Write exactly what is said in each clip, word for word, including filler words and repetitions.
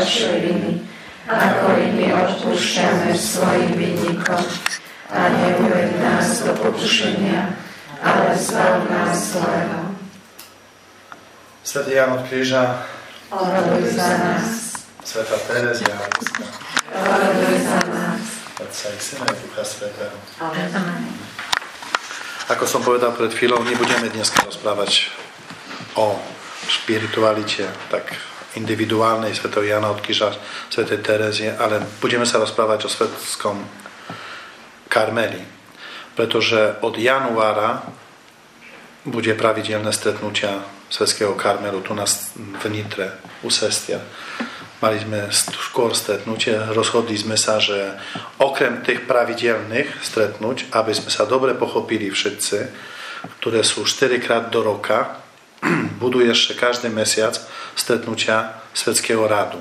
naše viny, ako i my odpúšťame svojim vinníkom. A neuved nás do pokušenia, ale zbav nás zlého. Svätý Ján od Kríža, oroduj za nás. Svätá Terezia, oroduj za nás. Otca i Syna i Ducha Svätého. Amen. Ako som povedal pred chvíľou, nebudeme dnes rozprávať o špiritualite, tak individuálnej svätého Jána od Kríža, svätej Terezie, ale budeme sa rozprávať o svetskom Karmeli, pretože od januára bude pravidelné stretnutia svetského Karmelu tu na v Nitre u sestier. Mali sme skôr stretnutie, rozhodli sme sa, že okrem tých pravidelných stretnúť, aby sme sa dobre pochopili všetci, ktoré sú štyrikrát do roka, budú ešte každý mesiac stretnutia svetského radu.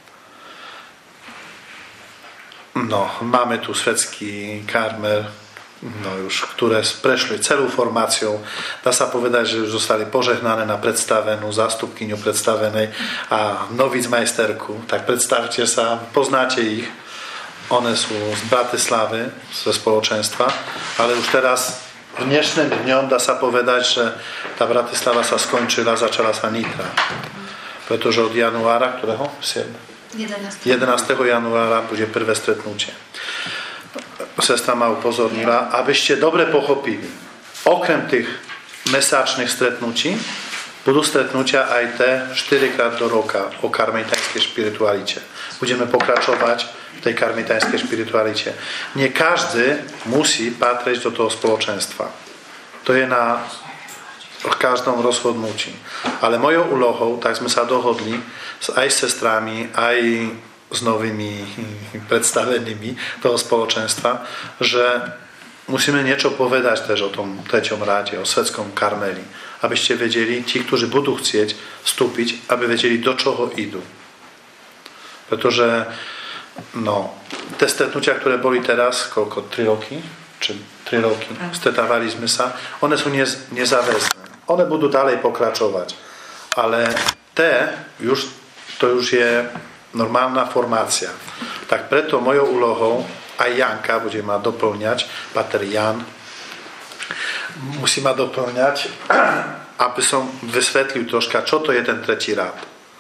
No, máme tu svetský Karmel, no už, ktoré prešli celú formáciou. Dá sa povedať, že už zostali požehnané na predstavenú, zástupkyňu predstavenej a novicmajsterku. Tak predstavte sa, poznáte ich. One sú z Bratislavy, ze spoločenstva, ale už teraz v dnešným dňom dá sa povedať, že tá Bratislava sa skončila, začala sa Nitra. Pretože od januára, ktorého? jedenásteho januára bude prvé stretnutie. Sestra ma upozornila, aby ste dobre pochopili. Okrem tých mesačných stretnutí budú stretnutia aj té štyrikrát do roka o karmelitánskej špiritualite. Budeme pokračovať v tej karmelitánskej špiritualite. Nie každý musí patriť do toho spoločenstva. To je na v každom rozhodnutí. Ale mojou úlohou, tak sme sa dohodli aj s sestrami, aj s novými predstavenými toho spoločenstva, že musíme niečo povedať tež o tom treťom ráde, o svetskom Karmeli. Aby ste vedeli, tí, ktorí budú chcieť vstúpiť, aby vedeli, do čoho idú. Pretože no, tie stretnutia, ktoré boli teraz, koľko, tri roky? Či tri roky, stretávali sme sa, one sú nez, nezáväzné. One budú ďalej pokračovať. Ale té, už, to už je normálna formácia. Tak preto mojou úlohou aj Janka bude ma doplňať, Pater Jan, musí ma doplňať, aby som vysvetlil troška, čo to je ten tretí rád.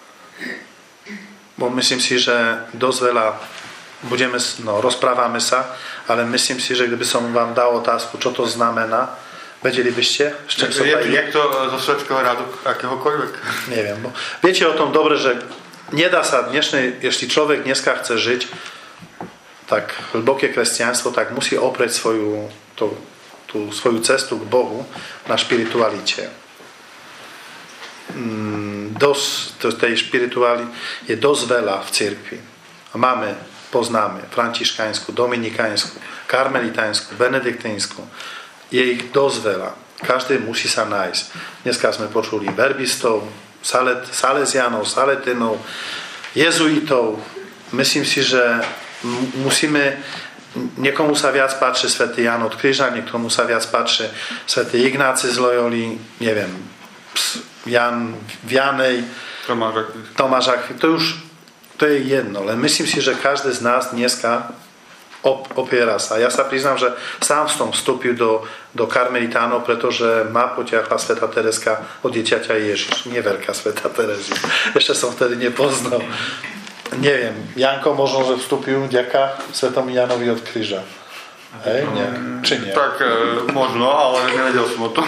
Bo myslím si, že dosť veľa budeme, no, rozprávame sa, ale myslím si, že kdyby som vám dal otázku, čo to znamená, vedeli by ste? Je, je to zo svetského rádu akéhokoľvek? Neviem. Bo viete o tom dobre, že nedá sa dnešnej, ešte človek dneska chce žiť tak hlboké kresťanstvo, tak musí oprieť svoju, tú, tú svoju cestu k Bohu na špiritualite. Dosť, tej špirituály je dosť veľa v cirkvi. Máme, poznáme františkánsku, dominikánsku, karmelitánsku, benediktínsku. Je ich dosť veľa. Každý musí sa nájsť. Dneska sme počuli verbistov, salet, salesianov, saletinov, jezuitov. Myslím si, že musíme, niekomu sa viac páči svätý Ján od Kríža, niekomu sa viac páči svätý Ignáci z Loyoli, neviem, Jan Vianej, Tomáš Akvinský. To už to je jedno, len myslím si, že každý z nás dneska opiera sa. Ja sa priznám, že sám som vstúpil do, do karmelitánov, pretože ma potiahla svätá Tereska od dieťaťa Ježiš. Nie veľká svätá Terezia. Ešte som vtedy nepoznal. Neviem, Janko možno, že vstúpil vďaka svätému Jánovi od Kríža. Hej, nie? Či nie? Tak e, možno, ale nevedel som o tom.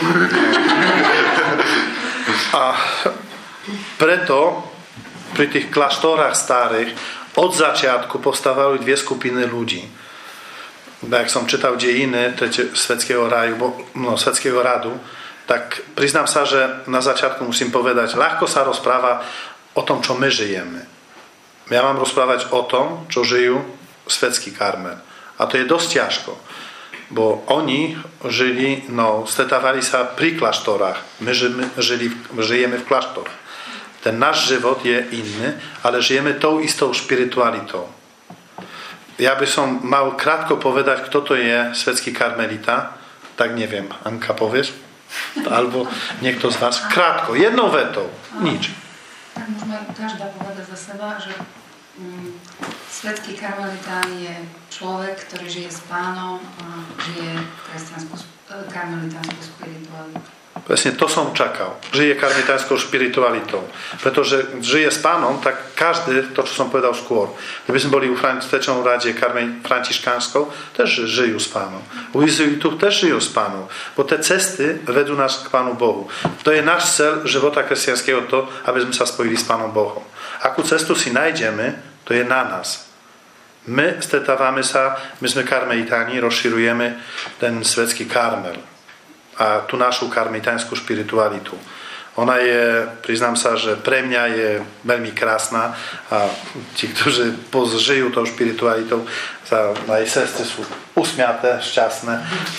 A preto pri tých kláštorách starých od začiatku postávali dve skupiny ľudí. Jak som čítal dejiny svetského ráju, no, svetského radu, tak priznám sa, že na začiatku musím povedať, ľahko sa rozpráva o tom, čo my žijeme. Ja mám rozprávať o tom, čo žijú svetský Karmel. A to je dosť ťažko. Bo oni žili, no, stretávali sa pri kláštorách. My žili, žijeme v kláštoroch. Ten náš život je iný, ale žijeme tou istou špiritualitou. Ja by som mal krátko povedať, kto to je svetský karmelita, tak neviem. Anka, povieš? Alebo niekto z vás. Krátko, jednou vetou. Nič. Tak môžeme každá povedať za seba, že Svetský karmelitán je človek, ktorý žije s Pánom a žije kresťanskú karmelitánsku spiritualitu. Presne to som čakal. Žije karmelitánskou spiritualitou. Pretože žije s Pánom, tak každý, to, čo som povedal skôr. Keby sme boli u Stečnom rade františkánskou, tež žijú s Pánom. U izuitu tež žijú s Pánom. Bo tie cesty vedú nás k Pánu Bohu. To je náš cel života kresťanského to, aby sme sa spojili s Pánom Bohom. Akú cestu si nájdeme, to je na nás. My stretávame sa, my sme karmelitáni, rozširujeme ten svetský karmel a tú našu karmelitánsku spiritualitu. Ona je, priznám sa, že pre mňa je veľmi krásna a tí, ktorí žijú tou spiritualitou, sa aj sestry sú usmiaté, šťastné.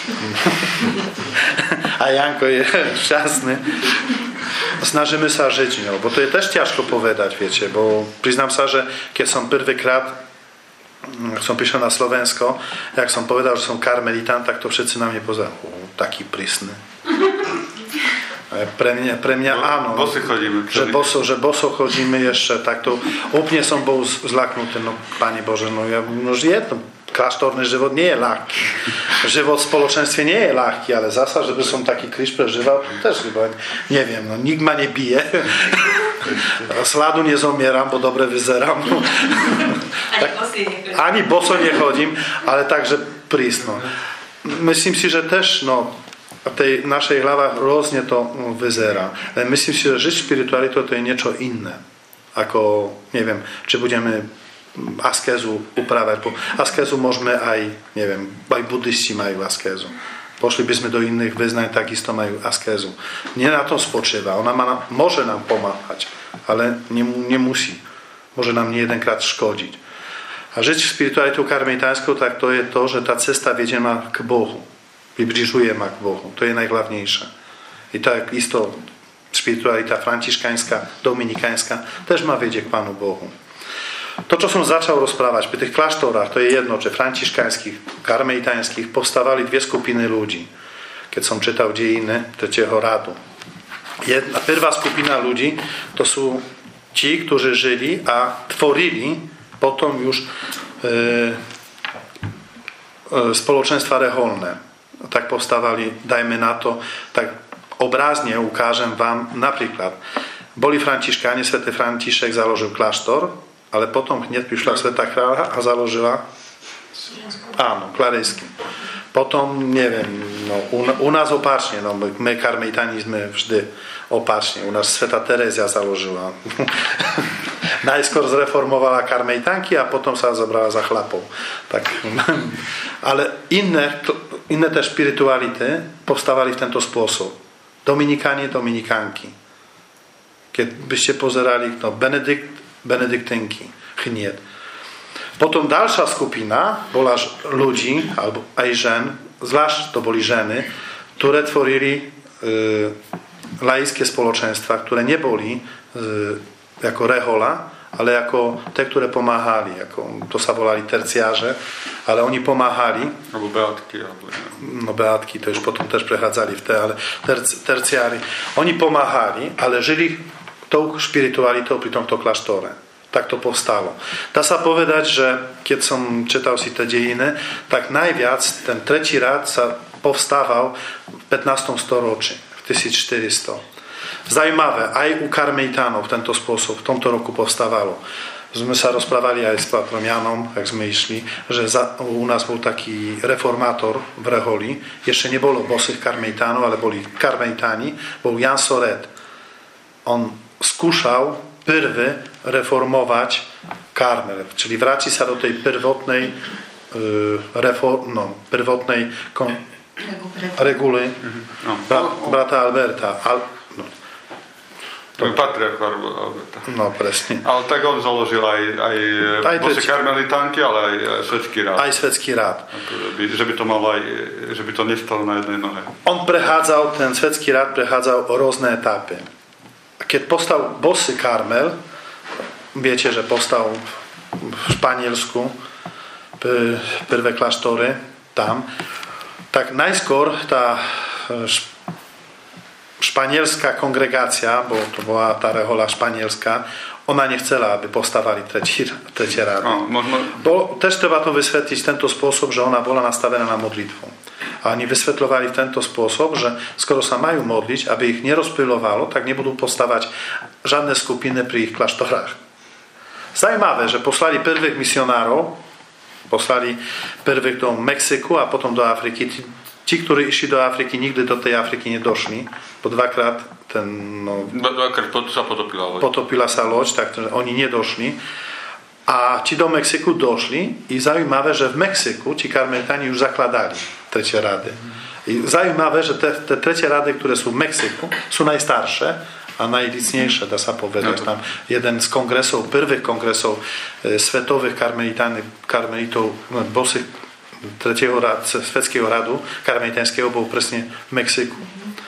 A Janko je šťastný. Snažíme sa žiť ňou, bo to je tež ťažko povedať, viete, bo priznám sa, že keď som prvýkrát som prišiel na Slovensko, jak som povedal, že som karmelitán, tak to všetci na mne pozerali. Taký prísny. Pre mňa, pre mňa áno. Boso chodíme. Že boso, že boso chodíme ešte takto. Úplne som bol zlaknutý. No, Pane Bože, no ja, no je to, kláštorný život nie je ľahký. Život v spoločenstve nie je ľahký, ale zasa, že by som taký kríž prežíval, tež neviem, no nik ma nebije. Sladu nezomieram, bo dobre vyzerám. Tak, ani boso nechodím, ale takže prísno. Myslím si, že tež no, v tej našej hlave rôzne to vyzerá. Ale myslím si, že žiť spiritualitou to je niečo iné. Ako, neviem, či budeme askézu upravať. Po askézu môžeme aj, neviem, aj buddhisti majú askézu. Pošli by sme do iných vyznaní, takisto majú askézu. Nie na tom spočíva. Ona má, môže nám pomáhať, ale nemusí. Môže nám nie jedenkrát škodiť. A žiť spiritualitou karmelitánskou, tak to je to, že tá cesta vedie ma k Bohu. Približuje ma k Bohu. To je najhlavnejšie. I tak isto spiritualita františkánska, dominikánska, tež ma vedie k Pánu Bohu. To, čo som začal rozprávať pri tých kláštorách, to je jedno, že františkánskych, karmelitánskych povstávali dve skupiny ľudí. Keď som čítal dejiny tretieho radu. Jedna, prvá skupina ľudí, to sú tí, ktorí žili a tvorili potom už e, e, spoločenstva reholné. Tak povstávali, dajme na to, tak obrázne ukážem vám napríklad. Boli františkáni, svätý František založil kláštor, ale potom hneď prišla svätá kráľa a založila áno, Klarejský. Potom, neviem, no, u, u nás opáčne, no, my karmelitáni sme vždy opáčne. U nás svätá Terezia založila. Najskôr zreformovala karmelitánky a potom sa zobrala za chlapov. Tak, ale iné, iné tie spirituality povstávali v tento spôsob. Dominikáni, dominikánky. Keď by ste pozerali, no, Benedikt, benediktínky, chniet. Potom ďalšia skupina bola ľudí, alebo aj žen, zvlášť to boli ženy, ktoré tvorili e, laické spoločenstva, ktoré neboli e, ako rehola, ale ako tie, ktoré pomáhali. Ako, to sa volali terciáže, ale oni pomáhali. Alebo beátky. Alebo... No beátky, to už potom tež prechádzali v té, ale terci, terciári. Oni pomáhali, ale žili tou spiritualitou pri tomto kláštore. Tak to povstalo. Dá sa povedať, že keď som čítal si tie dejiny, tak najviac ten tretí rád sa povstával v pätnástom storočí, v tisícštyristo. Zajímavé, aj u karmelitánov v tento spôsob, v tomto roku povstávalo. Sme sa rozprávali aj s Pátrom Janom, ak sme išli, že za, u nás bol taký reformátor v Reholi, ešte nebolo bosých karmelitánov, ale boli karmelitáni, bol Jan Soret. On skúšal prvé reformovať karmel, čili vráti sa do tej prvotnej uh, reform, no, prvotnej kon, reguly no. bra, brata Alberta. Al, no. To je patriarch Alberta. No, presne. Ale tak on založil aj, aj, aj bose karmelitánky, ale aj, aj svetský rád. Aj svetský rád. Že by, že by to mal aj, že by to nestalo na jednej nohe. On prechádzal, ten svetský rád prechádzal rôzne etapy. Keď postal bosý karmel, viete, že postal v Španielsku prvé kláštory tam, tak najskôr tá španielská kongregácia, bo to bola tá rehola španielská, ona nie chcela, aby powstawali trzeci, trzecie rady. O, można... Bo też trzeba to wysvetlić w ten sposób, że ona była nastawiona na modlitwę. A oni wysvetlowali w ten sposób, że skoro sa mają modlić, aby ich nie rozpylowało, tak nie będą powstawać żadne skupiny przy ich klasztorach. Zajímawe, że poslali pierwszych misjonarów, poslali pierwszych do Meksyku, a potem do Afryki. Ci, ci, którzy išli do Afryki, nigdy do tej Afryki nie doszli, bo dvakrát ten, no, dvakrát sa potopila loď. Potopila sa loď, tak oni nie došli. A ci do Meksyku doszli i zajímavé, że w Meksyku ci karmelitani już zakładali trzecie rady. I zajímavé, że te, te trzecie rady, które są w Meksyku, są najstarsze, a najlicniejsze, da sa povedať. Tam jeden z kongresów, pierwszych kongresów e, światowych karmelitany, karmelitów, no, bosych trzeciego rad, svetského radu karmelitańskiego był presne w Meksyku.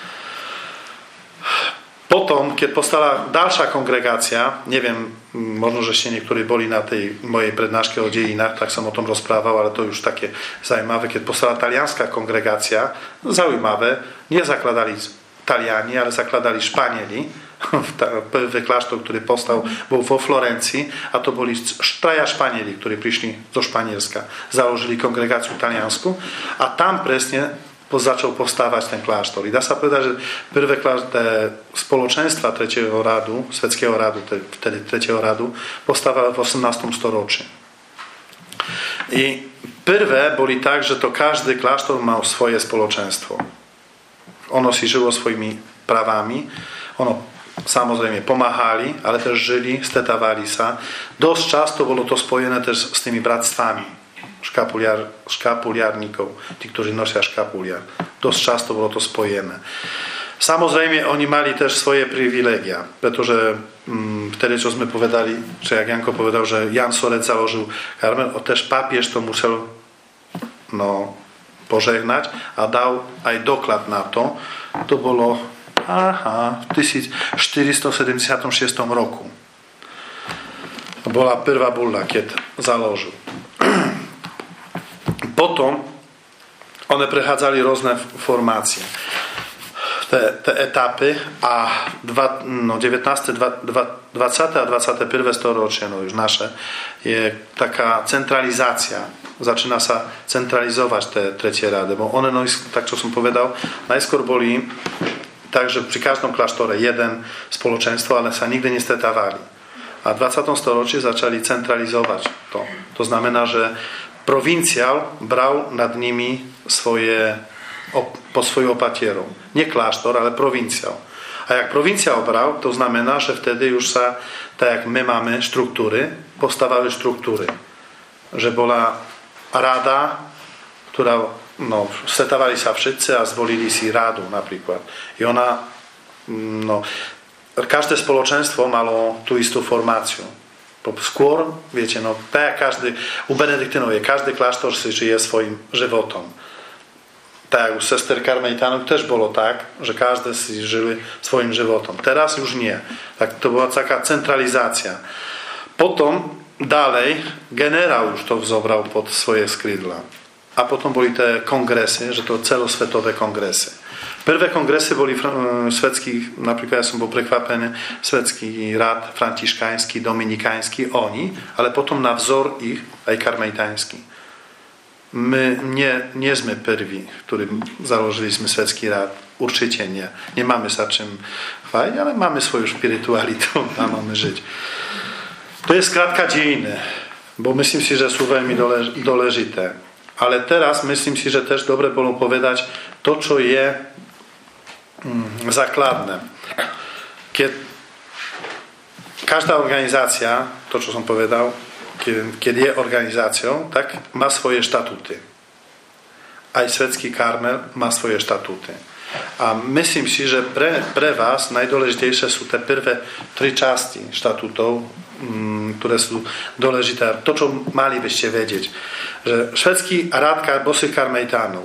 Potom, keď powstała dalsza kongregacja, nie wiem, možno, że się niektórzy boli na tej mojej prednáške o dziejinach, tak som o tom rozprával, ale to już takie zaujímavé. Keď powstała talianská kongregacja, no zaujímavé, nie zakładali Taliani, ale zakładali Szpanieli. Pierwszy klasztor, który powstał, był vo Florencji, a to byli traja Szpanieli, którzy przyszli do Szpanielska. Założyli kongregację talianską, a tam presne zaczął powstawać ten klasztor. I da sa povedať, że pierwsze te społeczeństwa trzeciego radu, svetského radu, te, wtedy trzeciego radu, powstawały w osiemnastym storoczy. I pierwsze byli tak, że to każdy klasztor miał swoje społeczeństwo. Ono si żyło swoimi prawami. Ono samozrejme pomáhali, ale też żyli, stetawali sa. Dosť často bolo to spojené też z tymi bractwami szkapuliar, szkapuliarników, ci, którzy nosia szkapuliar. Dosť často bolo to spojené. Samozrejme, oni mali też swoje privilegia, pretože mm, wtedy, co sme povedali, czy jak Janko povedal, że Jan Soret założył Karmel, o też papież to musiał no, pożegnać, a dał aj doklad na to. To bolo aha, w tysiąc czterysta siedemdziesiątym szóstym roku. To była pierwsza bulla, kiedy założył. Potom one prechadzali różne formacje. Te, te etapy, a dwa, no, dziewiętnaste, dwudzieste a dwudzieste pierwsze storocze, no już nasze, je taka centralizacja. Zaczyna się centralizować te trzecie rady, bo one, no, tak co som povedal, najskôr boli tak, że przy każdym klasztorze jeden społeczeństwo, ale się nigdy nie stretawali. A w dwudziestym storoczy zaczęli centralizować to. To znamená, że prowincjal brał nad nimi swoje, po swoją opatierą. Nie klasztor, ale prowincjal. A jak prowincjal brał, to znamená, że wtedy już sa, tak jak my mamy struktury, powstawały struktury. Że była rada, która, no, setawali sa wszyscy, a zvolili si radu na przykład. I ona, no, każde społeczeństwo mało tu istą formację. Skôr, wiecie, no, tak jak każdy, u Benedyktynów je, każdy klasztor si żyje swoim żywotom. Tak jak u sester karmelitanów też było tak, że każdy si żyły swoim żywotom. Teraz już nie. Tak, to była taka centralizacja. Potem dalej generał już to wzobrał pod swoje skrzydła. A potem były te kongresy, że to celosvetowe kongresy. Pierwsze kongresy byli szwedzki, na przykład ja som bol prekvapený, szwedzki rad franciszkański, dominikański, oni, ale potem na wzór ich aj karmelitański. My nie, nie sme pierwsi, którym założyliśmy szwedzki rad. Určite nie. Nie mamy za czym chwalić, ale mamy swoją spiritualitu, tam mamy żyć. To jest kratka dziejiny, bo myslím si, że są veľmi dôležité. Ale teraz myslím si, że też dobre było powiedzieć to, co je mm, zakladne. Kiedy każda organizacja, to co som powiedział, kiedy, kiedy je organizacją, tak, ma swoje statuty. A i szwedzki Karmel ma swoje statuty. A myslím si, że pre, pre was najdôležitejšie są te pierwsze trzy časti statutów, mm, które są dôležité. To, co malibyście wiedzieć, że szwedzki rad bosych karmelitanów,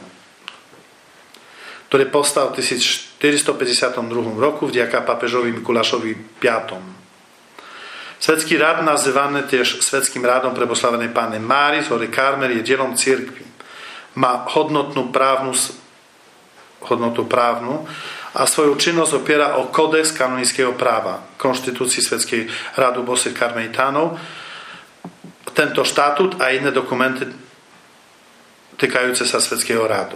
który powstał w tysiąc czterysta pięćdziesiątym drugim roku wdzięka papieżowi Mikulaszowi piątemu. Szwedzki rad nazywany też szwedzkim radom prebosłavenej Panny Marii, który Karmel je dzielą cyrkwi. Ma hodnotną prawną hodnotu prawną, a svoju činnosť opiera o kódex kanonického práva Konštitúcii Svetskej rady bosých karmelitánov. Tento štatút a iné dokumenty týkajúce sa Svetského rádu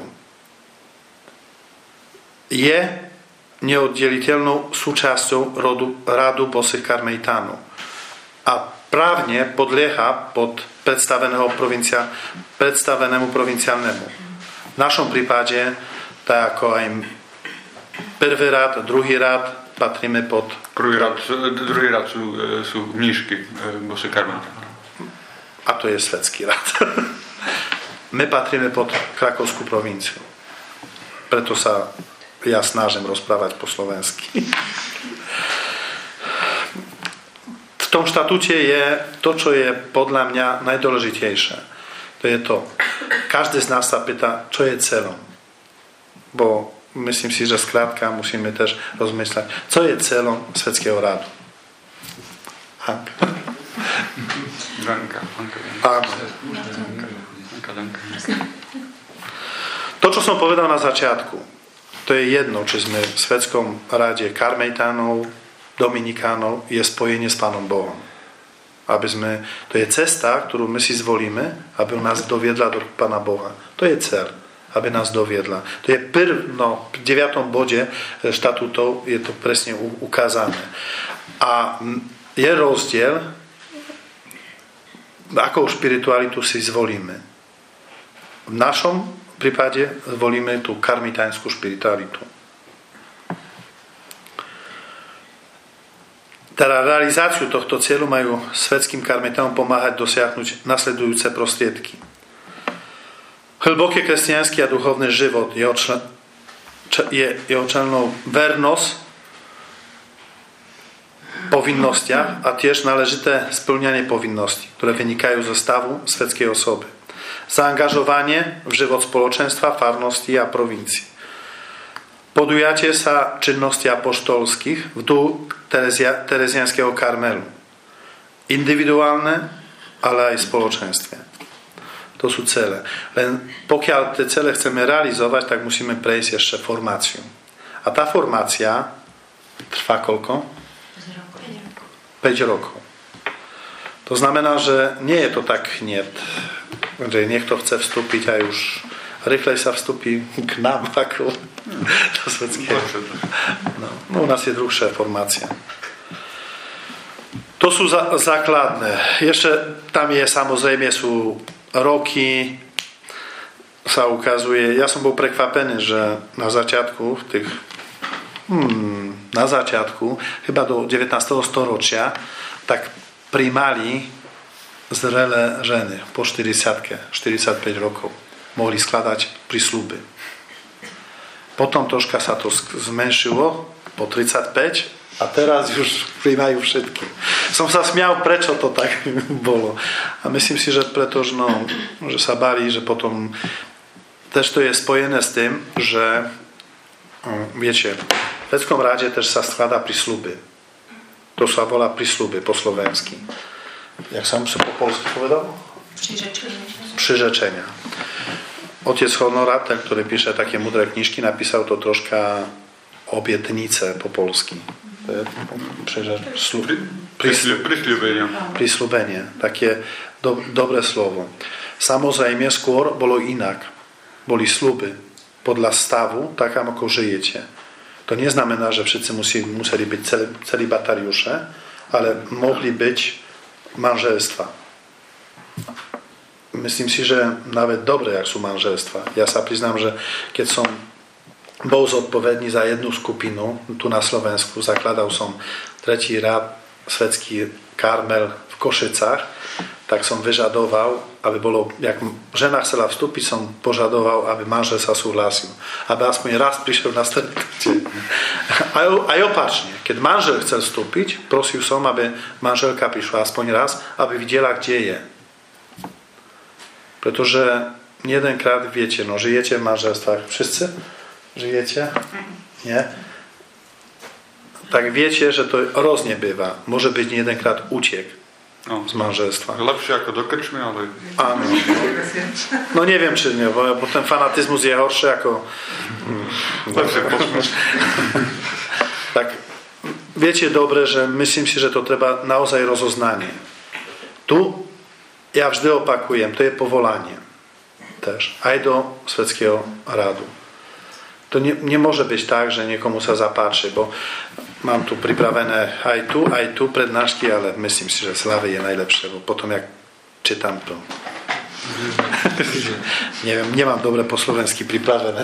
je neoddeliteľnou súčasťou rodu, rádu bosých karmelitánov a právne podlieha pod predstaveného provincia, predstavenému provinciálnemu. V našom prípade, tak ako aj prvý rád, druhý rád patríme pod... Prvý rád, druhý rád sú, sú mníšky bosých karmelitánov. A to je svetský rád. My patríme pod Krakovskú provinciu. Preto sa ja snažím rozprávať po slovensky. V tom štatúte je to, čo je podľa mňa najdôležitejšie. To je to. Každý z nás sa pýta, čo je cieľom. Bo myslím si, že skrátka musíme tiež rozmýšľať, čo je cieľom Svetského rádu. Hanka. Danka. To, čo som povedal na začiatku, to je jedno, či sme v Svetskom ráde karmelitánov, dominikánov, je spojenie s Pánom Bohom. Aby sme, to je cesta, ktorú my si zvolíme, aby nás doviedla do Pána Boha. To je cieľ, aby nás doviedla. To je prv, no, v deviatom bode štatútov je to presne ukázané. A je rozdiel, akou špiritualitu si zvolíme. V našom prípade zvolíme tú karmelitánskú špiritualitu. Teda realizáciu tohto cieľu majú svetským karmelitánom pomáhať dosiahnuť nasledujúce prostriedky. Hlboký kresťanský a duchovný život, jeho, člen, je, jeho členov vernosť povinnostiach a tiež náležité splňanie povinností, ktoré vynikajú zo stavu svetskej osoby. Zaangažovanie v život spoločenstva, farnosti a provincii. Podujatie sa činnosti apoštolských v duchu Terezia, Terezianského Karmelu. Individuálne, ale aj v spoločenstve. To sú celé. Len pokiaľ tie celé chceme realizovať, tak musíme prejsť ešte formáciu. A tá formácia trvá koľko? päť rokov. To znamená, že nie je to tak hneď, že niekto chce vstúpiť a už rýchlej sa vstúpi k nám ako do svetského. No, no u nás je druhšia formácia. To sú za, základné. Ešte tam je samozrejme sú roky, sa ukazuje. Ja som bol prekvapený, že na začiatku v tých Hmm, na začiatku, chyba do devätnásteho storočia, tak príjmali zrelé ženy po štyridsiatke, štyridsaťpäť rokov. Mohli skladať prísľuby. Potom troška sa to zmenšilo po tridsaťpäť a teraz už príjmajú všetky. Som sa smial, prečo to tak bolo. A myslím si, že preto, že, no, že sa báli, že potom tež to je spojené s tým, že viete, v Svetskom ráde tež sa skladá prísľuby. To sa volá prísľuby po slovensky. Jak som sa po polsky povedal? Priřečenia. Priřečenia. Otec Honorát, ten, ktorý píše také mudré knižky, napísal to troška obietnice po polsky. To je prísľubenie. Prísľubenie. Také do, dobré slovo. Samozrejme, skôr bolo inak. Boli sľuby podľa stavu, tak ako žijete. To neznamená, že všetci musí, museli byť celibatariusze, ale mohli byť manželstva. Myslím si, že nawet dobre, jak sú manželstva. Ja sa priznám, že keď som bol zodpovedný za jednu skupinu tu na Slovensku, zakladal som tretí rád svetský Karmel v Košicách, tak som vyžadoval, aby bolo, jak žena chcela vstúpiť, som požadoval, aby manžel sa súhlasil. Aby aspoň raz prišiel na stretnutie. Aj, aj opačne. Keď manžel chcel vstúpiť, prosil som, aby manželka prišla aspoň raz, aby videla, kde je. Pretože jedenkrát viete, no žijete v manželstvách. Všetci žijete? Nie? Tak viete, že to rôzne býva. Môže byť jedenkrát útek. no. z manželstva. Lepšie ako do krčmy, ale... Áno. No neviem, či nie, bo, bo ten fanatizmus je horší ako... Lepšie posmúť. Tak viete dobre, že myslím si, že to treba naozaj rozoznanie. Tu ja vždy opakujem, to je povolanie. Tež. Aj do svetského rádu. To nie, nemôže byť tak, že niekomu sa zapáči, bo mám tu pripravené aj tu, aj tu prednášky, ale myslím si, že Slávy je najlepšie, bo potom, jak čítam to... Neviem, nemám dobre po slovensky pripravené.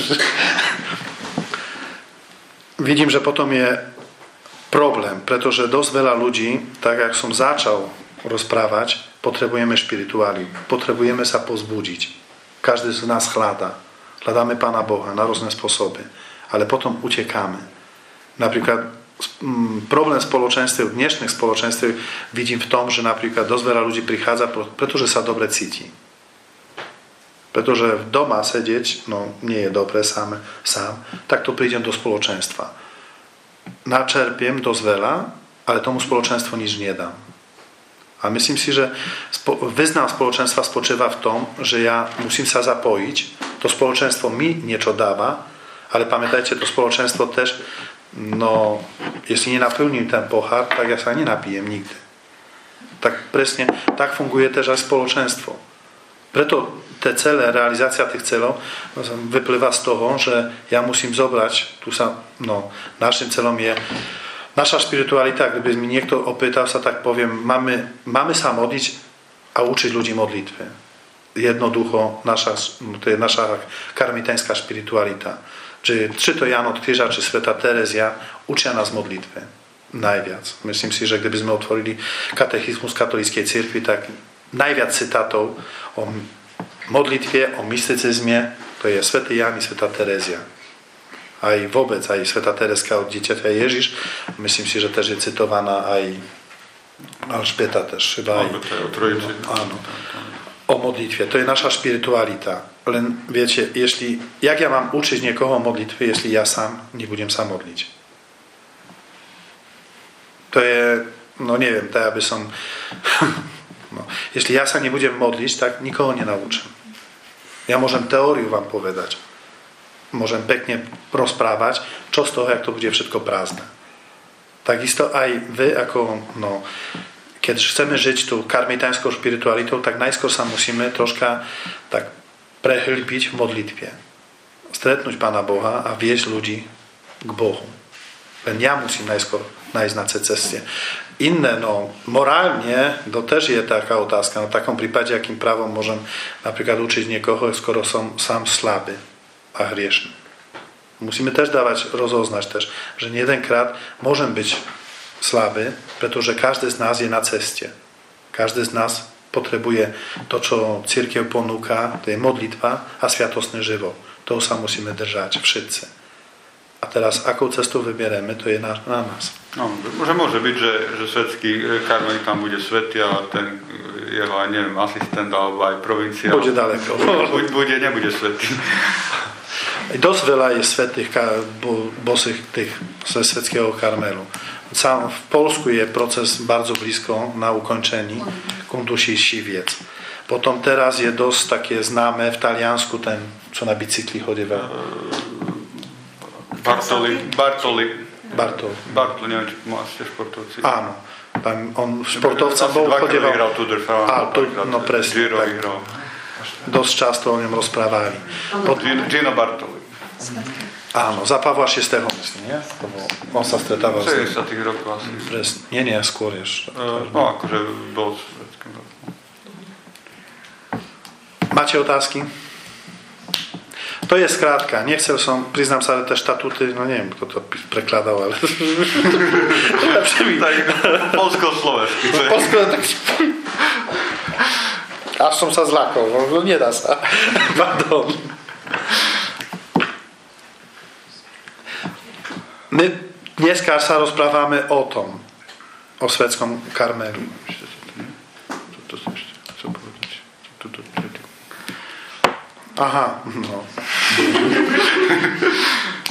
Vidím, že potom je problém, pretože dosť veľa ľudí, tak jak som začal rozprávať, potrebujeme špirituáliu. Potrebujeme sa pozbudiť. Každý z nás hľadá. Hľadáme Pána Boha na rôzne spôsoby. Ale potom utekáme. Napríklad problém spoločenstiev, dnešných spoločenstiev vidím v tom, že napríklad dosť veľa ľudí prichádza, pretože sa dobre cíti. Pretože v doma sedieť, no nie je dobre sám, sám, tak to prídem do spoločenstva. Načerpiem dosť veľa, ale tomu spoločenstvu nič nedám. A myslím si, že význam spoločenstva spočíva v tom, že ja musím sa zapojiť. To spoločenstvo mi niečo dáva, ale pamätajte, to spoločenstvo tež, no, jestli nenaplním ten pohár, tak ja sa nenapijem nikdy. Tak presne, tak funguje tež aj spoločenstvo. Preto te celé, realizácia tých celov vyplýva z toho, že ja musím zobrať, tu sa, no, našim celom je naša spiritualita, kdyby mi niekto opýtal sa, tak poviem, máme, máme sa modliť a učiť ľudí modlitve. Jednoducho, naša, to je naša karmitenská spiritualita. Či, či to Jan od Kríža, či Sveta Terezia, učia nás modlitve. Najviac. Myslím si, že keby sme otvorili katechizmus katolíckej cirkvi, tak najviac citátov o modlitve, o mysticizme, to je Svätý Ján i Sveta Terezia. Aj vôbec, aj Sveta Tereska od dieťaťa Ježiš, myslím si, že tež je citovaná aj Alžbeta tež. Aj, no, áno. O modlitve. To je naša spiritualita. Len viete, jeśli, jak ja mám učiť niekoho o modlitve, jeśli ja sám nebudem sa modliť. To je, no neviem, to ja by som... no, jeśli ja sa nebudem modliť, tak nikoho nenaučím. Ja môžem teóriu vám povedať. Môžem pekne rozprávať, čo z toho, jak to bude všetko prázdne. Takisto aj vy, ako, no, keď chceme žiť tú karmitánskou spiritualitou, tak najskôr sa musíme troška tak prehlbiť v modlitve. Stretnúť Pána Boha a viesť ľudí k Bohu. Len ja musím najskôr nájsť na ceste. Inné, no, morálne, to tež je taká otázka. No, v takom prípade, akým právom môžem napríklad učiť niekoho, skoro som sám slabý a hriešný. Musíme tež dávať, rozoznať tež, že jedenkrát môžem byť slabý, pretože každý z nás je na ceste. Každý z nás potrebuje to, čo cirkev ponúka, to je modlitba a sviatostný život. Toho sa musíme držať všetci. A teraz, akou cestou vyberieme, to je na, na nás. No, môže, môže byť, že, že svetský karmelit tam bude svätý a ten jeho, aj neviem, asistent alebo aj provincia. Bude ďaleko. Bude, bude, nebude svätý. Dosť veľa je svätých bosých tých ze svetského Karmelu. Sám v Polsku je proces bardzo blízko na ukončení Kunduší Šiviec. Potom teraz je dosť také známe v Taliansku ten, čo na bicykli chodíva. Bartoli. Bartoli. Bartol. Bartol, neviem, či má ste športovci. Áno. Tam on športovcom bol chodíval. Vyhral Tour de France. Á, to, no presne. Tak, dosť často o ňom rozprávali. Pod... Gino Bartoli. Áno, za Pavla šiesteho myslím, nie? On sa stretával s... šesťdesiatych rokov asi. Presne. Nie, nie, skôr ešte. Uh, no, akože bol svetským rokom. Máte otázky? To je skrátka. Nechcel som, priznám sa, tie štatúty, no neviem, kto to prekladal, ale... Polsko-slovensky. Polsko, tak... Až som sa zlakol, no nedá sa. Pardon. My dneska sa rozprávame o tom, o svetskom Karmelu. Aha, no.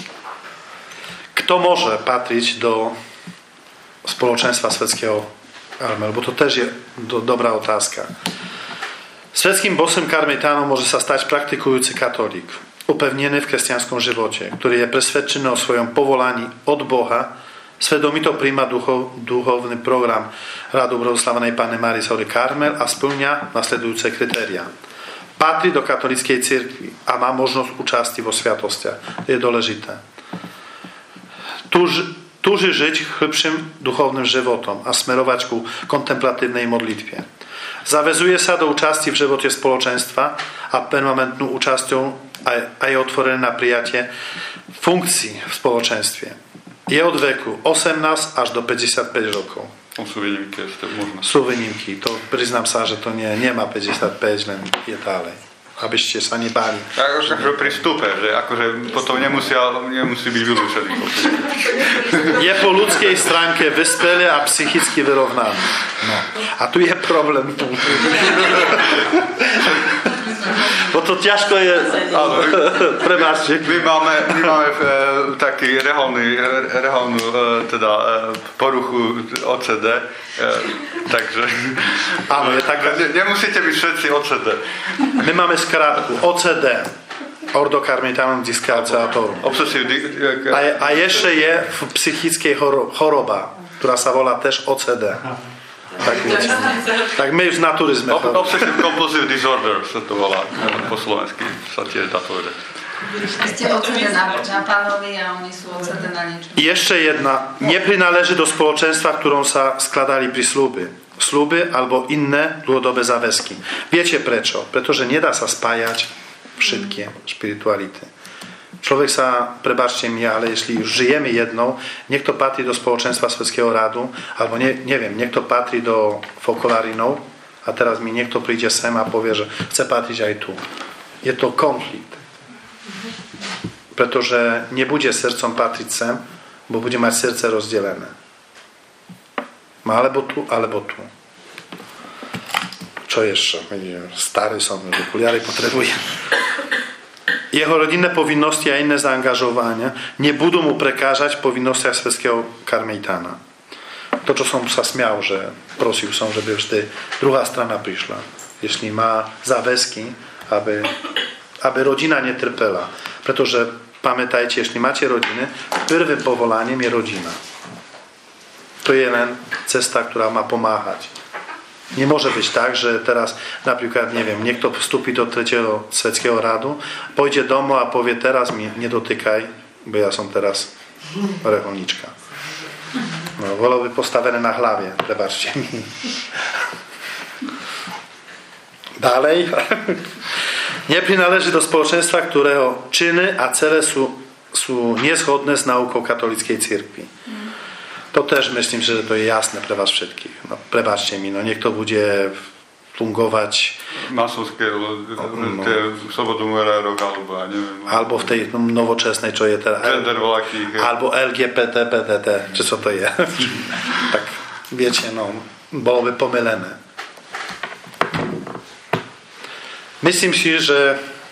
Kto môže patriť do spoločenstva svetského karmel? Bo to też jest do, dobra otázka. Svetským bosem karmelitánom môže sa stať praktikujúci katolík, upevnený v kresťanskom živote, ktorý je presvedčený o svojom povolaní od Boha, svedomito príjma duchov, duchovný program Radu Blahoslavenej Panny Márie z hory Karmel a splňa nasledujúce kritériá. Patrí do katolíckej cirkvi a má možnosť účasti vo sviatostiach. To je dôležité. Tuž, túži žiť hĺbším duchovným životom a smerovať ku kontemplatívnej modlitve. Zavezuje sa do účasti v živote spoločenstva a permanentnú účasťou a je otvorené na prijatie funkcií v spoločenstve. Je od veku osemnásť až do päťdesiatpäť rokov. Sú výnimky, ešte možno. Sú výnimky. To priznám sa, že to nie, nemá päťdesiatpäť, len je ďalej. Aby ste sa nebáli. Takže pri vstupe, že akože potom nemusia, nemusí byť vylúčený. Je po ľudskej stránke vyspelý a psychicky vyrovnaný. No. A tu je problém. Bo to ťažko je... Prepáčte. My máme, my máme e, taký reholný, reholnú e, teda, e, poruchu O C D, e, takže... Áno, je tak... Ne, nemusíte byť všetci O C D. My máme skrátku O C D. Ordo Carmelitarum Discalciatorum. A, a ešte je v psychickej choroba, ktorá sa volá tiež O C D. Tak, tak my v natúre sme chorobí. Obsessive compulsive disorder sa to volá. Po slovensky sa tiež dá povedať. Ste O C D na, na pánovi a oni sú O C D na niečo. Ešte jedna. Neprináleží do spoločenstva, v ktorom sa skladali prísľuby. Sľuby alebo iné dlhodobé záväzky. Viete prečo? Pretože nedá sa spájať všetky špirituality. Človek sa, prebáčte mi, ale jeśli už žijeme jednou, niekto patrí do spoločenstva Svetského rádu, alebo ne, neviem, niekto patrí do Fokolárínov a teraz mi niekto príde sem a povie, že chce patriť aj tu. Je to konflikt. Pretože nebude srdcom patriť sem, bo bude mať srdce rozdelené. Má alebo tu, alebo tu. Čo ešte? Starý som, okuliare potrebujem. Jeho rodinné povinnosti a iné zaangažovania nebudú mu prekážať v povinnostiach svetského karmelitána. To, čo som sa smial, že prosil som, že by vždy druhá strana prišla. Jeśli má záväzky, aby, aby rodina netrpela. Pretože pamätajte, jeśli máte rodiny, prvým povoláním je rodina. To je len cesta, ktorá má pomáhať. Nemôže byť tak, že teraz napríklad, neviem, niekto vstúpi do tretieho svetského rádu, pôjde domov a povie, teraz mi nedotýkaj, bo ja som teraz reholníčka. No, bolo by postavené na hlavie, prepáčte mi. Ďalej. Neprináleží do spoločenstva, ktorého činy a celé sú, sú nezhodné s naukou katolíckej cirkvi. To tež myslím, že to je jasné pre vás všetkých. No, prepáčte mi, no niekto bude fungovať masovské, no, slobodu mwererok, alebo ja neviem. Alebo v tej novočesnej, čo je teda. Gender vlakých. Alebo L G B T, P D T, čo so to je. Tak viete, no, bolo by pomelené. Myslím si, že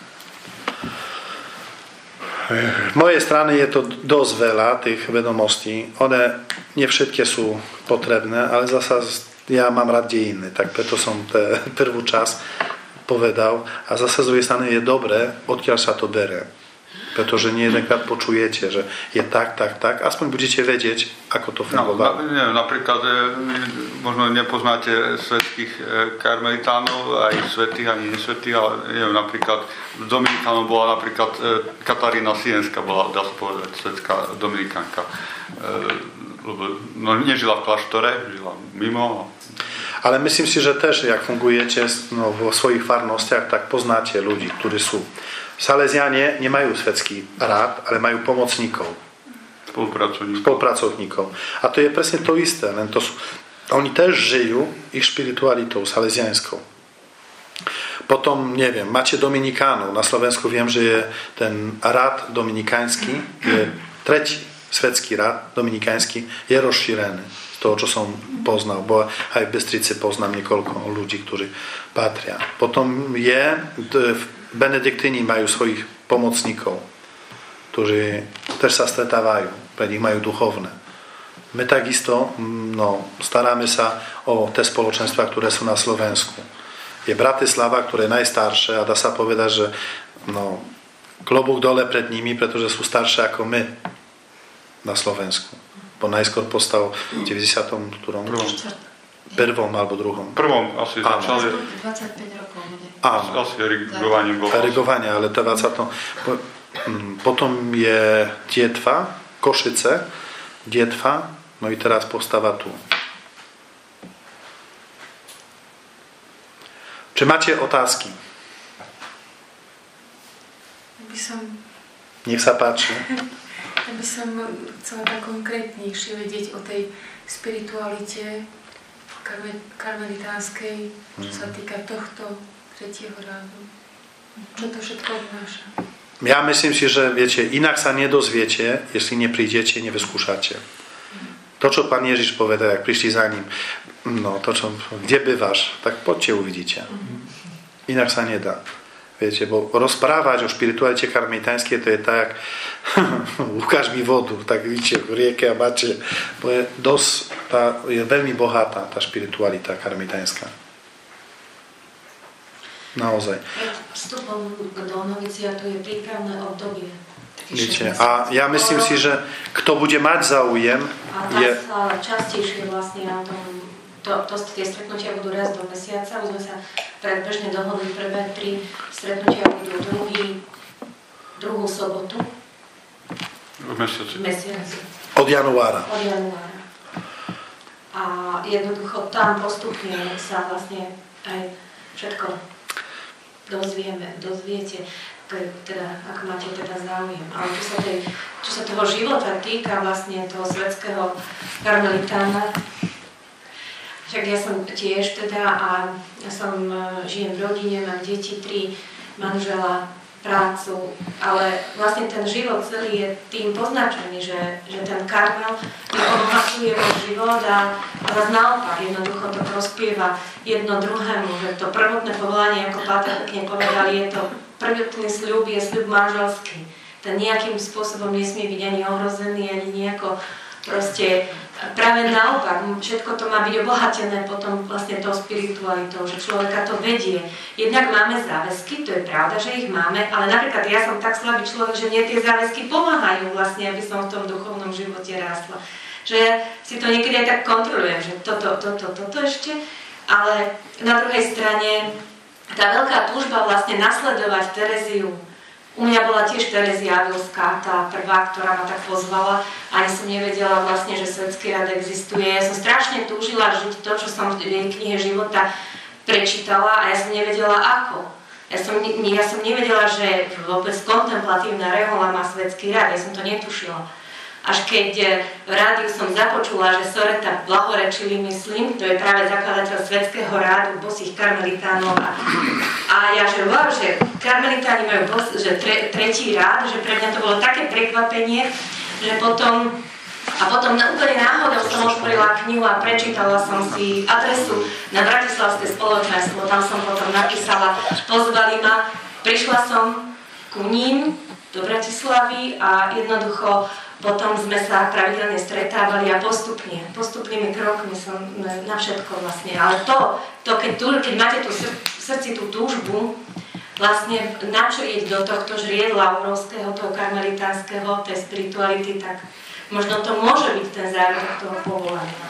v mojej strany je to dosť veľa tých vedomostí. One nie všetky sú potrebné, ale zasa ja mám rád dejiny, tak preto som te prvú časť povedal. A zase z druhej strany je dobré, odkiaľ sa to bere. Pretože nie jedenkrát počujete, že je tak, tak, tak. Aspoň budete vedieť, ako to fungovalo. No, neviem, napríklad možno nepoznáte svetských karmelitánov, aj svätých, ani nesvätých, ale neviem, napríklad Dominikánov bola napríklad Katarína Sienská, bola, dá sa povedať, svetská dominikánka. No, nežila v kláštore, žila mimo. Ale myslím si, že tež, jak fungujete no, vo svojich farnostiach, tak poznáte ľudí, ktorí sú. Salesianie nemajú svetský rád, ale majú pomocníkov. Spolupracovníkov. Spolupracovníkov. A to je presne to isté. Len to sú, oni tež žijú ich špiritualitou salesianskou. Potom, neviem, máte Dominikánov. Na Slovensku viem, že je ten rád dominikánsky, je tretí svetský rád dominikánsky, je rozšírený. Z toho, čo som poznal. Bo aj v Bystrici poznám niekoľko ľudí, ktorí patria. Potom je... Benediktíni majú svojich pomocníkov, ktorí tež sa stretávajú, pre nich majú duchovné. My takisto no, staráme sa o tie spoločenstva, ktoré sú na Slovensku. Je Bratislava, ktoré je najstaršie a dá sa povedať, že no, klobúk dole pred nimi, pretože sú staršie ako my na Slovensku. Po najskôr postav v deväťdesiatom prvom alebo druhom. Prvom asi začali. dvadsaťpäť rokov bude. Áno. Asi erigovaním bolo. Erigovanie, ale to dvadsiatom Potom je Dietva, Košice, Dietva, no i teraz postava tu. Czy máte otázky? By som, Nech sa páči. by som chcela tak konkrétnejšie vedieť o tej spiritualite karme, karmelitánskej, čo sa týka tohto tretieho rádu. Čo to všetko obnáša? Ja myslím si, že viete, inak sa nedozviete, jeśli neprídete, nevyskúšate. To, čo pán Ježiš povedal, jak prišli za ním, no to, čo, kde bywaš, tak poďte, uvidíte. Inak sa nedá. Viete, bo rozprávať o spiritualite karmelitánskej, to je tak, ukáž mi vodu, tak víte, v rieke a máte, bo je dosť, tá, je veľmi bohatá tá spiritualita karmelitánska. Naozaj. Vstupom do noviciátu je prípravné obdobie. Viete, a ja myslím si, že kto bude mať záujem, a tam je... sa častejšie vlastne na tom, to, to, tie stretnutia budú raz do mesiaca, už sme sa predbežne dohodli, prvé tri stretnutia budú druhý, druhú sobotu V mesiaci. v mesiaci. Od januára. Od januára. A jednoducho tam postupne sa vlastne aj všetko dozvieme, dozviete, teda, ak máte teda záujem. Ale čo sa, tej, čo sa toho života týka vlastne toho svetského karmelitána, však ja som tiež teda a ja som, žijem v rodine, mám deti, tri, manžela, prácu, ale vlastne ten život celý je tým poznačený, že, že ten karmel obohacuje môj život a zase naopak jednoducho to prospieva jedno druhému, že to prvotné povolanie, ako Páter pekne povedal, je to prvotný sľub, je sľub manželský. Ten nejakým spôsobom nesmie byť ani ohrozený, ani nejako proste, práve naopak, všetko to má byť obohatené potom vlastne tou spiritualitou, že človeka to vedie. Jednak máme záväzky, to je pravda, že ich máme, ale napríklad ja som tak slabý človek, že mne tie záväzky pomáhajú vlastne, aby som v tom duchovnom živote rástla. Že ja si to niekedy aj tak kontrolujem, že toto, toto, toto ešte, ale na druhej strane tá veľká túžba vlastne nasledovať Tereziu. U mňa bola tiež Terezia Avilská, tá prvá, ktorá ma tak pozvala. Ani som nevedela vlastne, že Svetský rád existuje. Ja som strašne túžila žiť to, čo som v jej knihe života prečítala a ja som nevedela ako. Ja som, ja som nevedela, že vôbec kontemplatívna rehoľa má Svetský rád. Ja som to netušila. Až keď v rádiu som započula, že Soreta blahorečili, myslím, to je práve zakladateľ Svetského rádu bosých karmelitánov. A, a ja, že wow, že karmelitáni majú bos, že tre, tretí rád, že pre mňa to bolo také prekvapenie, že potom, a potom na, úplne náhodou som otvorila knihu a prečítala som si adresu na Bratislavské spoločenstvo, tam som potom napísala, pozvali ma, prišla som ku ním do Bratislavy a jednoducho potom sme sa pravidelne stretávali a postupne, postupnými krokmi som na všetko vlastne. Ale to, to keď, tu, keď máte tu v srdci tú túžbu, vlastne na čo ísť do tohto žriedla obrovského, toho karmelitánskeho, tej spirituality, tak možno to môže byť ten zárodok toho povolania.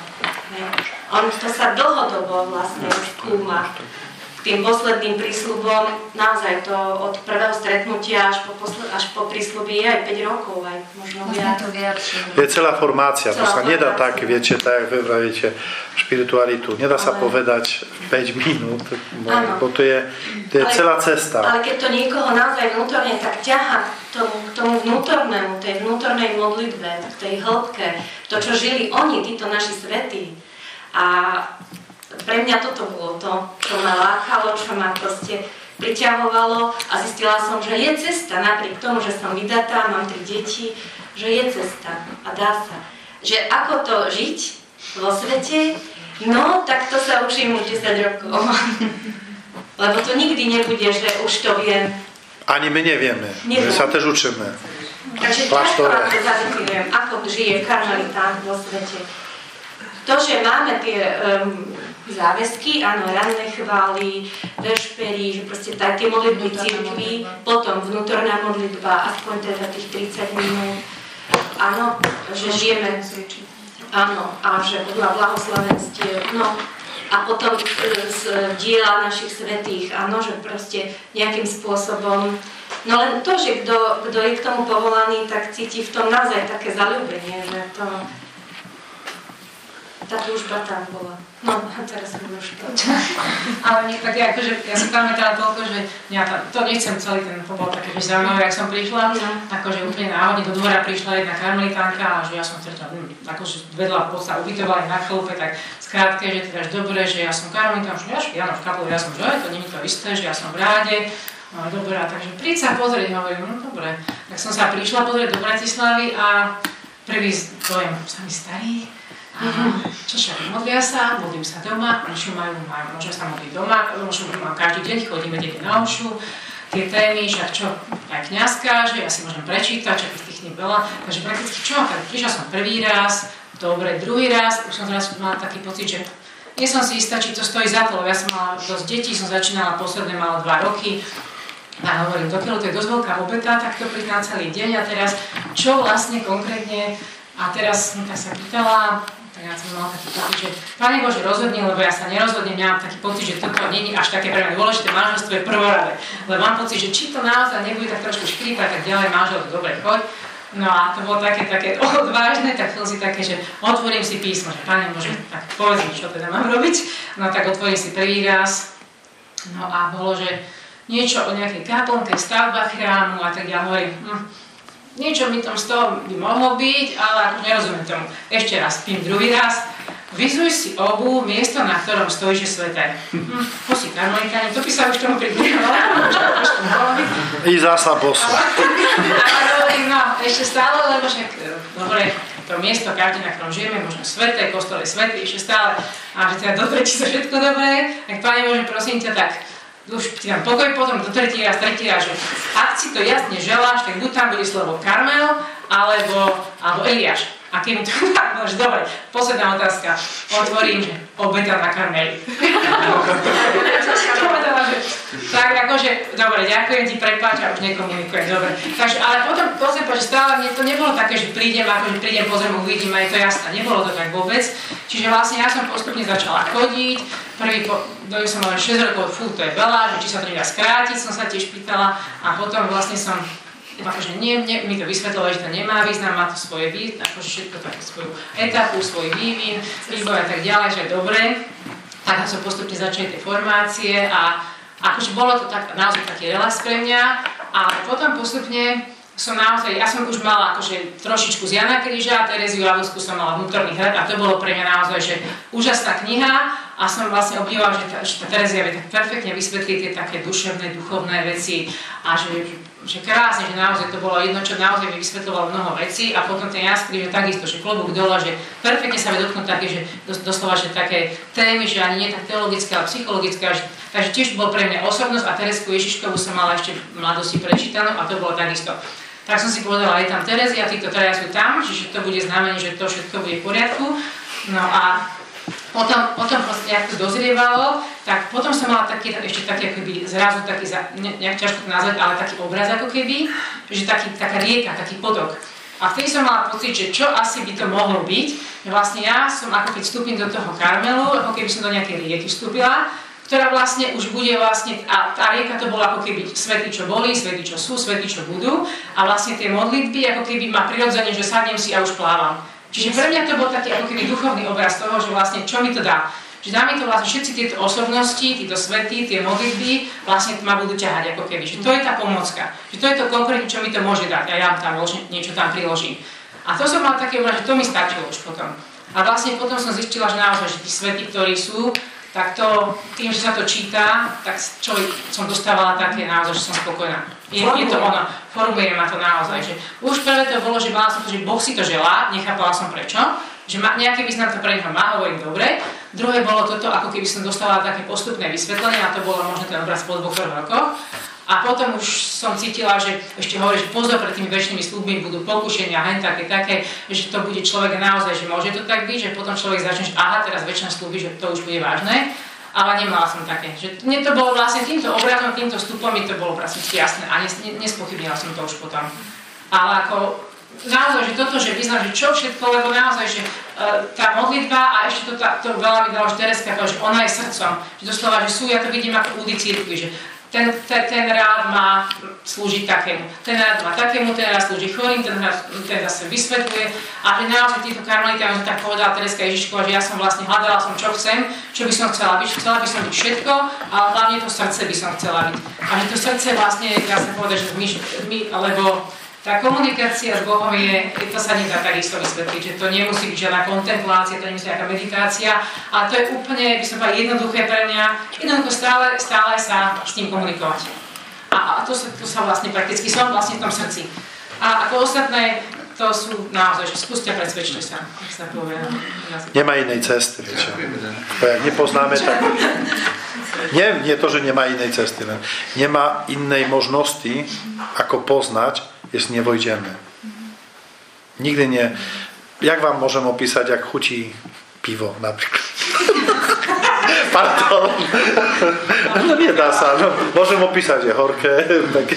On to sa dlhodobo vlastne skúma. Tým posledným prísľubom, naozaj to od prvého stretnutia až po, posled, až po prísľuby je aj päť rokov, aj možno viac. To viac. Je celá formácia, celá to sa formácia. Nedá tak, viete, tak ako vravíte, špiritualitu. Nedá sa ale... povedať v päť minút, bo to je, to je ale, celá cesta. Ale keď to niekoho naozaj vnútorne tak ťaha k tomu, k tomu vnútornému, tej vnútornej modlitbe, k tej hĺbke, to, čo žili oni, títo naši svätí. A pre mňa toto bolo to, čo ma lákalo, čo ma proste priťahovalo a zistila som, že je cesta, napriek tomu, že som vydatá, mám tri deti, že je cesta a dá sa. Že ako to žiť vo svete, no tak to sa učím už desať rokov. Lebo to nikdy nebude, že už to viem. Ani my nevieme, Neviem. že sa tež učíme. Takže takto vám to zadefinujem, ako žije karmelitán vo svete. To, že máme tie um, záväzky, áno, ranné chvály, vešpery, že proste tak, tie modlitby cirkvi, potom vnútorná modlitba, aspoň teda tých tridsať minút, áno, že žijeme, áno, a že podľa blahoslavenstiev, no, a potom z diela našich svätých, áno, že proste nejakým spôsobom, no len to, že kto, kto je k tomu povolaný, tak cíti v tom naozaj také zaľúbenie, že to, tá túžba tam bola. No, a teraz mi už to. Ale nie, tak ja, akože, ja si pamätala toľko, že ja tam, to nechcem celý ten, to bol také, že zaujímavé, jak som prišla, no. akože úplne náhodne do dvora prišla jedna karmelitánka a že ja som teda, akože vedľa sa ubytovali na chalupe, tak skrátke, že teda dobre, že ja som karmelitán, že ja, ja no v kapelu, ja som, že to nie je to isté, že ja som v ráde. No dobré, takže príď sa pozrieť, hovorím, no dobre. Tak som sa prišla pozrieť do Bratislavy a prvý dojem, sa mi starý. A čo však, modlia sa, modlím sa doma, oni majú, majú, môžem sa modliť doma, môžem, mám každý deň, chodíme deti na omšu, tie témy, však čo, aj kňazka, že ja si môžem prečítať, čo tých kníh veľa, takže prakticky čo, tak prišla som prvý raz, dobre, druhý raz, už som teraz mala taký pocit, že nie som si istá, či to stojí za to, lebo ja som mala dosť detí, som začínala posledné, mala dva roky, a hovorím, dokiaľ to je dosť veľká obeta, tak to príď na celý deň a teraz, čo vlastne konkrétne, a teraz som sa pýtala, tak ja som mala taký pocit, že Pane Bože, rozhodni, lebo ja sa nerozhodnem, ja mám taký pocit, že toto nie je až také pre mňa dôležité, manželstvo je prvoradé, lebo mám pocit, že či to naozaj nebude tak trošku škrípať, tak ďalej manžel, to dobre, choď. No a to bolo také, také odvážne, tak som si také, že otvorím si písmo, že Pane Bože, tak povedz mi, čo teda mám robiť. No tak otvorím si prvý raz, no a bolo, že niečo o nejakej kaplnke, stavba chrámu a tak ja hovorím, hm, niečo mi tam z toho by mohlo byť, ale ako nerozumiem tomu. Ešte raz, tým druhý raz. Vyzuj si obu miesto, na ktorom stojíš, je sveté. Hm, posí karmelitáni, to by sa už tomu pripríjalo. I zasa bosu. A hovorím, no, ešte stále, lebo však, dobre, to miesto, každý, na ktorom žijeme, možno sveté, kostol je svätý, ešte stále. A že teda dobre, či sa všetko dobré, tak Pane Bože, prosím ťa, tak už ti dám pokoj, potom do tretí raz, tretí raz, že ak si to jasne želáš, tak buď tam bude slovo Karmel, alebo, alebo Eliáš. A keď mi to tak bolo, že dobre, posledná otázka, otvorím, že obeta na Karmeli. Tak akože, dobre, ďakujem ti, prepáč a už nekomunikujem, dobre. Takže, ale potom, pozriem, že stále mne to nebolo také, že prídem, akože prídem, pozriem, uvidím a je to jasné, nebolo to tak vôbec. Čiže vlastne ja som postupne začala chodiť, prvý, dojím som mala šesť rokov, fú, to je veľa, že či sa to nedá skrátiť, som sa tiež pýtala a potom vlastne som akože nie, nie, mi to vysvetlilo, že to nemá význam, má to svoje význam, akože všetko takú svoju etapu, svoj vývin, vývoj a tak ďalej, že je dobré. Tak som postupne začali tie formácie a akože bolo to tak, naozaj taký relax pre mňa a potom postupne som naozaj, ja som už mala akože trošičku z Jana Kríža a Tereziu Avovskú som mala vnútorný hrad a to bolo pre mňa naozaj, že úžasná kniha a som vlastne obdivovala, že tá, že tá Terezia vie tak perfektne vysvetliť tie také duševné, duchovné veci a že, že krásne, že naozaj to bolo jedno, čo naozaj mi vysvetľovalo mnoho vecí a potom ten Jan Kríž, že takisto, že klobúk dole, že perfektne sa vie dotknúť také, že doslova, že také témy, že ani nie tak teologické, ale psychologické, že, takže tiež bol pre mňa osobnosť a Terezku Ježiškovú som mala ešte v mladosti prečítanú a to bolo takisto. Tak som si povedala, je tam Terezia, títo traja sú tam, čiže to bude znamenie, že to všetko bude v poriadku. No a potom, potom jak to dozrievalo, tak potom som mala taký, ešte taký, akoby, zrazu taký, ne, nejak ťažko to nazvať, ale taký obraz ako keby, že taký, taká rieka, taký potok. A vtedy som mala pocit, že čo asi by to mohlo byť. Vlastne ja som, ako keď vstúpim do toho Karmelu, ako keby som do nejakej rieky vstúpila, ktorá vlastne už bude vlastne, a tá rieka to bola ako keby svätí, čo boli, svätí, čo sú, svätí, čo budú, a vlastne tie modlitby, ako keby ma prirodzene, že sadnem si a už plávam. Čiže pre mňa to bol taký ako keby duchovný obraz toho, že vlastne čo mi to dá. Že dá mi to vlastne všetci tieto osobnosti, títo svätí, tie modlitby, vlastne ma budú ťahať ako keby. Že to je tá pomocka. Že to je to konkrétne, čo mi to môže dať. A ja tam niečo tam priložím. A to som mala také obraz, že to mi stačilo už potom. A vlastne potom som zistila, že naozaj, že tí svätí, ktorí sú, tak to, tým, že sa to číta, tak človek som dostávala také naozaj, že som spokojná. Je, je to ono, formuje ma to naozaj. Že už prvé to bolo, že mala som to, že Boh si to želá, nechápala som prečo, že ma, nejaký význam to pre neho má, hovorím dobre. Druhé bolo toto, ako keby som dostávala také postupné vysvetlenie, a to bolo možno ten obraz po dvoch rokoch. A potom už som cítila, že ešte hovorí, že pozor, pred tými večnými sľubmi budú pokušenia, hen také, také, že to bude človek naozaj, že môže to tak byť, že potom človek začne, že aha, teraz večné sľuby, že to už bude vážne. Ale nemala som také. Že mne to bolo vlastne týmto obrazom, týmto vstupom mi to bolo vlastne jasné a nes, nespochybnila som to už potom. Ale ako naozaj, že toto, že vyznám, že čo všetko, lebo naozaj, že uh, tá modlitba a ešte to, tá, to veľa mi dala už Tereska, že ona je srdcom. Že doslova, že sú, ja to vidím ako údy cirkvi, že ten, ten, ten rád má slúžiť takému, ten rád má takému, ten rád slúži chorým, ten rád ten zase vysvetľuje a že naozaj títo karmelitám, že tak povedala Tereska Ježišková, že ja som vlastne hľadala som čo chcem, čo by som chcela byť, chcela by som byť všetko, ale hlavne to srdce by som chcela byť. A že to srdce vlastne, dá sa povedať, že my, my alebo tá komunikácia s Bohom je, to sa nedá takisto vysvetliť, že to nemusí byť žiadna kontemplácia, to nemusí nejaká meditácia, ale to je úplne, by som povedala, jednoduché pre mňa, jednoducho stále, stále sa s ním komunikovať. A, a to, sa, to sa vlastne prakticky som vlastne v tom srdci. A ako ostatné, to sú naozaj, že skúste presvedčte sa, ak sa povie. Nemá inej cesty, viete. Jak nepoznáme, tak... Nie, nie to, že nemá inej cesty, len nemá inej možnosti, ako poznať, jestli nevojdeme. Nikdy nie. Jak vám môžem opísať, jak chutí pivo, napríklad? Pardon. No nedá sa. No, môžem opísať, je horké. Tak...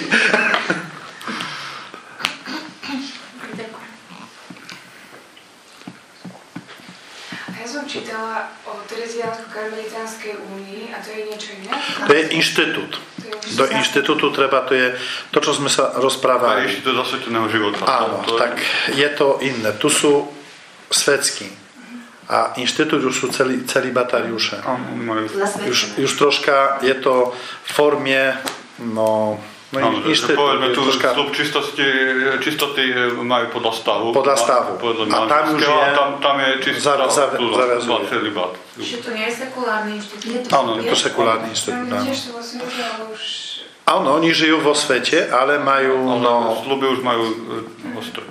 Ja som čítala o Tereziánsko-karmelitánskej únii a to je niečo iné? To je inštitút. Do inštitútu treba, to je to, čo sme sa rozprávali. A inštitút zasveteného života. Áno, to, to tak je to iné. Tu sú svetskí. A inštitút už sú celí, celí batariuše. Už, už troška je to v forme, no... No, áno, že povedzme tu troška... slub čistosti, čistoty majú podľa stavu. Podľa stavu. A tam už je... Tam, tam je čistá zarazuje. celibat. Čiže to nie je sekulárny inštitút? Áno, je to sekulárny inštitút. Už... Áno, oni žijú vo svete, ale majú... Ale no... sluby už majú ostré.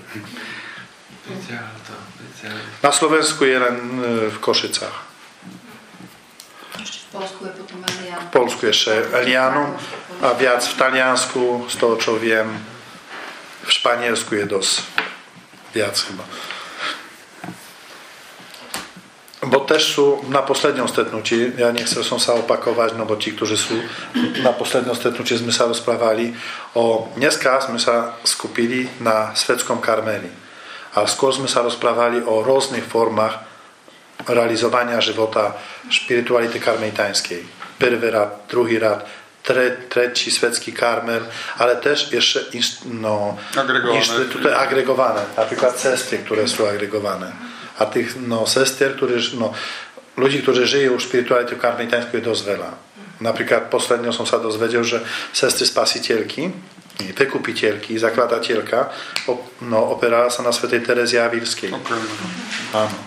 Na Slovensku je len v Košicách. V Polsku je potom Elián. V Polsku je ešte Eliánu a viac v Taliansku, z toho čo viem, v Španielsku je dosť viac chyba. Bo tež sú na poslednom stretnutí, ja nechcel som sa opakovať, no bo tí, ktorí sú na poslednom stretnutí, sme sa rozprávali o, dneska sme sa skupili na svetskom karmeli, ale skôr sme sa rozprávali o rôznych formách realizovania života špirituality karmelitánskej. Prvý rad, druhý rad, tre, tretí svetský karmel, ale tež ešte no, inštitúty agregované. Napríklad sestry, ktoré sú agregované. A tých no, sestier, ktoré, no, ľudí, ktorí žijú v špiritualite karmelitánskej je dosť veľa. Napríklad posledne som sa dozvedel, že sestry spasiteľky, vykupiteľky, zakladateľka no, operala sa na svätej Terezie Avilskej. Okay. Áno.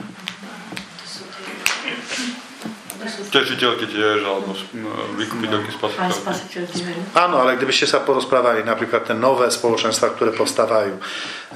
Tešiteľky tiež, alebo vykupiteľky, spasiteľky. Áno, ale kdyby ste sa porozprávali napríklad ten nové spoločenstva, ktoré postávajú e,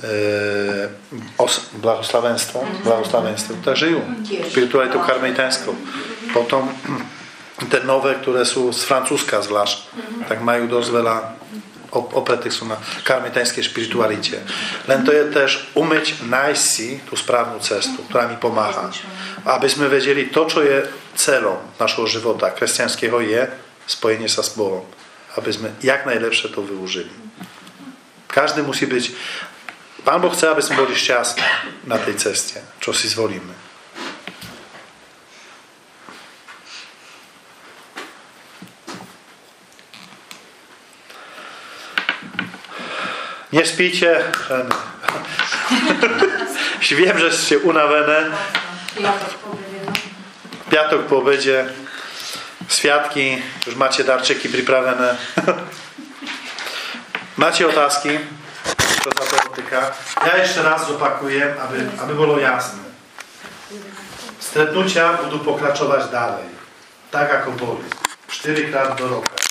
os, blahoslavenstvo, blahoslavenstvo, tak žijú spiritualitou karmelitánskou. Potom ten nové, ktoré sú z Francúzska zvlášť, tak majú dosť veľa opretých sú na karmelitánskej spiritualite. Len to je tež umeť nájsť si tú správnu cestu, ktorá mi pomáha. Aby sme vedeli, to, čo je celom našho života kresťanského, je spojenie sa s Bohom. Aby sme jak najlepšie to využili. Každý musí byť... Pán Boh chce, aby sme boli šťastní na tej ceste, čo si zvolíme. Nespíte? Viem, že ste unavené. Piatok po obede. Sviatky. Už máte darčeky pripravené. Máte otázky? Čo sa toho týka? Ja ešte raz zopakujem, aby, aby bolo jasné. Stretnutia budú pokračovať ďalej. Tak, ako boli. štyrikrát do roka.